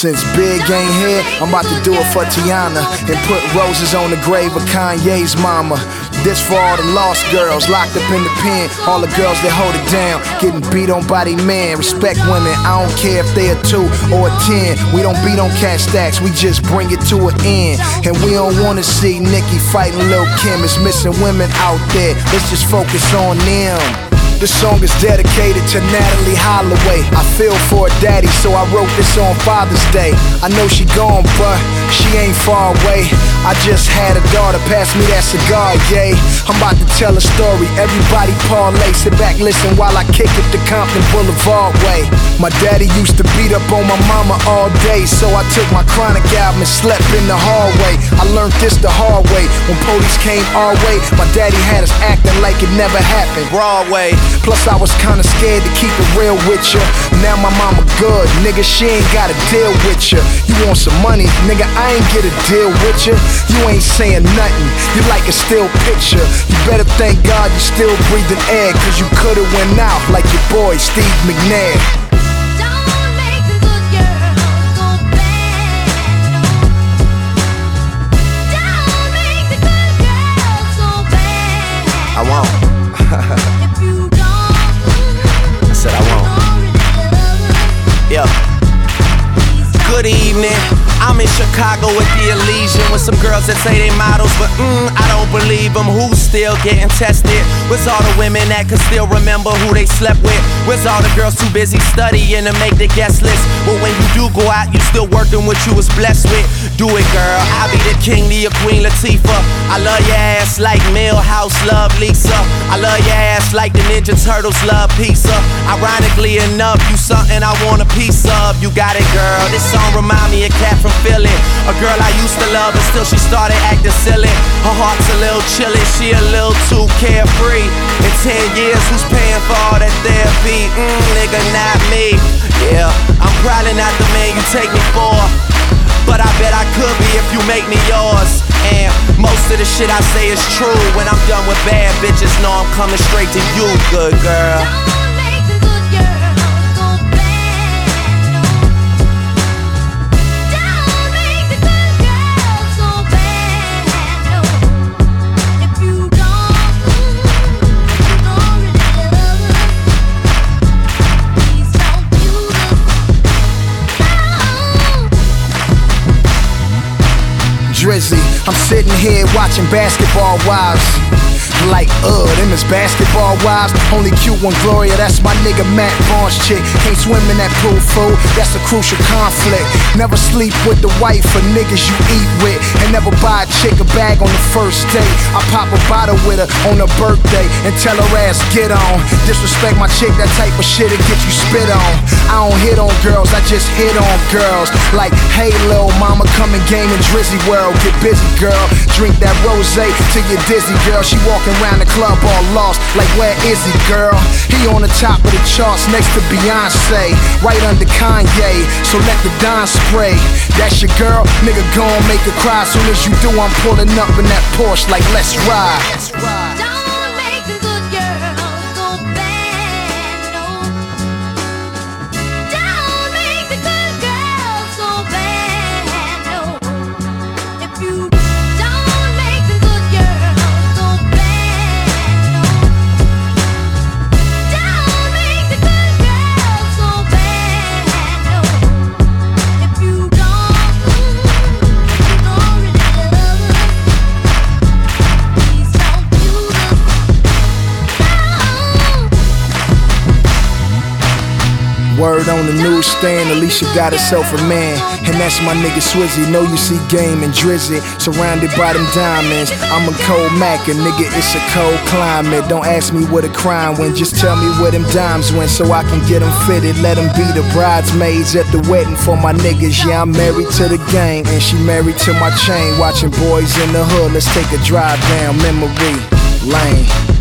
Since Big ain't here, I'm about to do it for Tiana and put roses on the grave of Kanye's mama. This for all the lost girls locked up in the pen, all the girls that hold it down, getting beat on by they men. Respect women, I don't care if they a 2 or a 10. We don't beat on cash stacks, we just bring it to an end. And we don't wanna see Nicki fighting Lil' Kim. It's missing women out there, let's just focus on them. This song is dedicated to Natalie Holloway. I feel for her daddy, so I wrote this on Father's Day. I know she gone, but she ain't far away. I just had a daughter pass me that cigar, yay. I'm about to tell a story, everybody parlay. Sit back, listen while I kick it the Compton Boulevard way. My daddy used to beat up on my mama all day, so I took my Chronic album and slept in the hallway. I learned this the hard way. When police came our way, my daddy had us acting like it never happened. Broadway. Plus I was kinda scared to keep it real with ya. Now my mama good, nigga, she ain't gotta deal with ya. You want some money, nigga, I ain't get a deal with ya. You ain't saying nothing, you like a still picture. You better thank God you still breathing air, cause you could've went out like your boy Steve McNair. I won't. I said I won't. Yeah. Good evening. I'm in Chicago with the Elysian with some girls that say they models, but I don't believe them. Who's still getting tested? Where's all the women that can still remember who they slept with? Where's all the girls too busy studying to make the guest list? But when you do go out, you still working what you was blessed with. Do it, girl. I'll be the king to your Queen Latifah. I love your ass like Millhouse love Lisa. I love your ass like the Ninja Turtles love pizza. Ironically enough, you something I want a piece of. You got it, girl. This song remind me of Cat from Philly, a girl I used to love, but still she started acting silly. Her heart's a little chilly, she a little too carefree. In 10 years, who's paying for all that therapy? Nigga, not me. Yeah, I'm probably not the man you take me for, but I bet I could be if you make me yours. And most of the shit I say is true. When I'm done with bad bitches, know I'm coming straight to you, good girl. Drizzy, I'm sitting here watching Basketball Wives. Like, them is Basketball Wives. Only cute one, Gloria, that's my nigga Matt Barnes chick. Can't swim in that pool, fool, that's a crucial conflict. Never sleep with the wife for niggas you eat with. And never buy a chick a bag on the first date. I pop a bottle with her on her birthday and tell her ass get on. Disrespect my chick, that type of shit'll get you spit on. I don't hit on girls, I just hit on girls. Like, hey lil' mama, come and game in Drizzy world. Get busy, girl, drink that rosé till you're dizzy, girl. She walking around the club all lost, like where is he, girl? He on the top of the charts next to Beyonce, right under Kanye, so let the Don spray. That's your girl, nigga, gon' make her cry. Soon as you do, I'm pulling up in that Porsche like let's ride. Don't make the good girls go bad, no. Don't make the good girls go bad, no. If you don't make the good girls go bad, no. Don't make the good girls go bad, no. If you don't really love her, please don't do this. Word on the newsstand, Alicia got herself a man, and that's my nigga Swizzy. Know you see Game and Drizzy, surrounded by them diamonds. I'm a cold Mac, and nigga, it's a cold climate. Don't ask me where the crime went, just tell me where them dimes went, so I can get them fitted. Let them be the bridesmaids at the wedding for my niggas. Yeah, I'm married to the game, and she married to my chain. Watching Boys in the Hood, let's take a drive down memory lane.